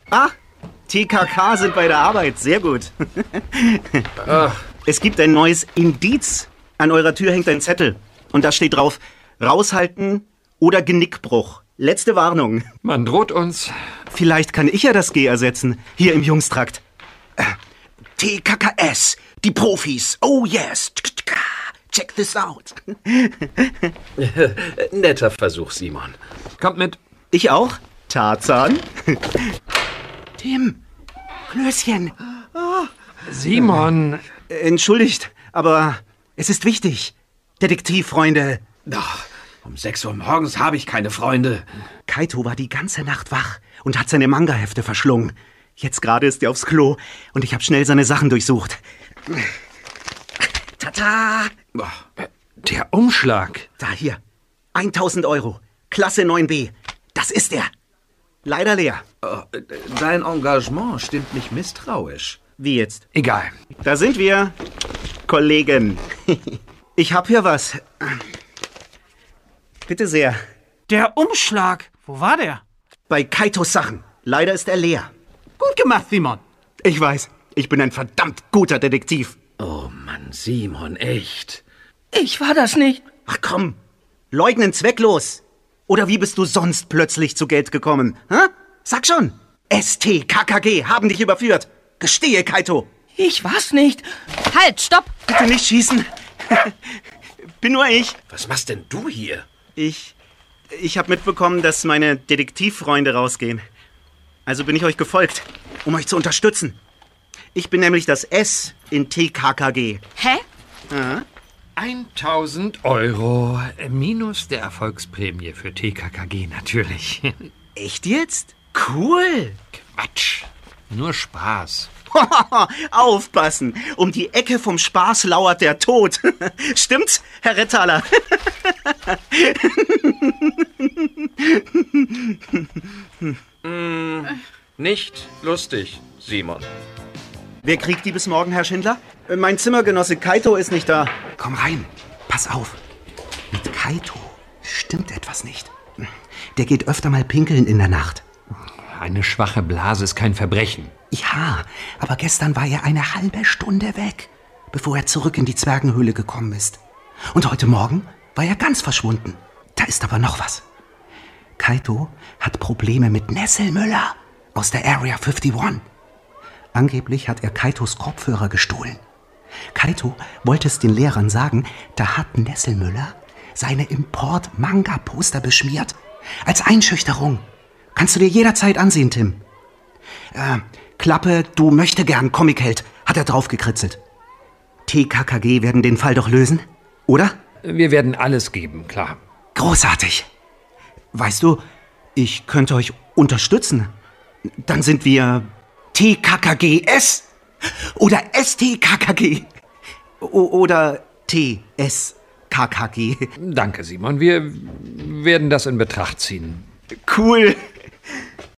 Ah, TKK sind bei der Arbeit. Sehr gut. Es gibt ein neues Indiz. An eurer Tür hängt ein Zettel. Und da steht drauf, raushalten oder Genickbruch. Letzte Warnung. Man droht uns. Vielleicht kann ich ja das G ersetzen. Hier im Jungstrakt. TKKS. Die Profis. Oh yes. Check this out. Netter Versuch, Simon. Kommt mit. Ich auch? Tarzan? Tim. Klößchen. Simon. Entschuldigt, aber es ist wichtig. Detektivfreunde. Ach, um 6 Uhr morgens habe ich keine Freunde. Kaito war die ganze Nacht wach und hat seine Manga-Hefte verschlungen. Jetzt gerade ist er aufs Klo und ich habe schnell seine Sachen durchsucht. Tata! Der Umschlag. Da, hier. 1000 Euro. Klasse 9b. Das ist er. Leider leer. Dein Engagement stimmt mich misstrauisch. Wie jetzt? Egal. Da sind wir, Kollegen. Ich hab hier was. Bitte sehr. Der Umschlag. Wo war der? Bei Kaitos Sachen. Leider ist er leer. Gut gemacht, Simon. Ich weiß, ich bin ein verdammt guter Detektiv. Oh Mann, Simon, echt. Ich war das nicht. Ach komm, leugnen zwecklos. Oder wie bist du sonst plötzlich zu Geld gekommen? Hä? Sag schon. STKKG haben dich überführt. Gestehe, Kaito. Ich war's nicht. Halt, stopp! Bitte nicht schießen. Bin nur ich. Was machst denn du hier? Ich habe mitbekommen, dass meine Detektivfreunde rausgehen. Also bin ich euch gefolgt, um euch zu unterstützen. Ich bin nämlich das S in TKKG. Hä? 1000 Euro minus der Erfolgsprämie für TKKG natürlich. Echt jetzt? Cool. Quatsch. Nur Spaß. Aufpassen. Um die Ecke vom Spaß lauert der Tod. Stimmt's, Herr Retthaler? Nicht lustig, Simon. Wer kriegt die bis morgen, Herr Schindler? Mein Zimmergenosse Kaito ist nicht da. Komm rein. Pass auf. Mit Kaito stimmt etwas nicht. Der geht öfter mal pinkeln in der Nacht. Eine schwache Blase ist kein Verbrechen. Ja, aber gestern war er eine halbe Stunde weg, bevor er zurück in die Zwergenhöhle gekommen ist. Und heute Morgen war er ganz verschwunden. Da ist aber noch was. Kaito hat Probleme mit Nesselmüller aus der Area 51. Angeblich hat er Kaitos Kopfhörer gestohlen. Kaito wollte es den Lehrern sagen, da hat Nesselmüller seine Import-Manga-Poster beschmiert. Als Einschüchterung. Kannst du dir jederzeit ansehen, Tim. Klappe, du möchte gern Comicheld, hat er draufgekritzelt. TKKG werden den Fall doch lösen, oder? Wir werden alles geben, klar. Großartig. Weißt du, ich könnte euch unterstützen. Dann sind wir TKKGS oder STKKG oder TSKKG. Danke, Simon. Wir werden das in Betracht ziehen. Cool.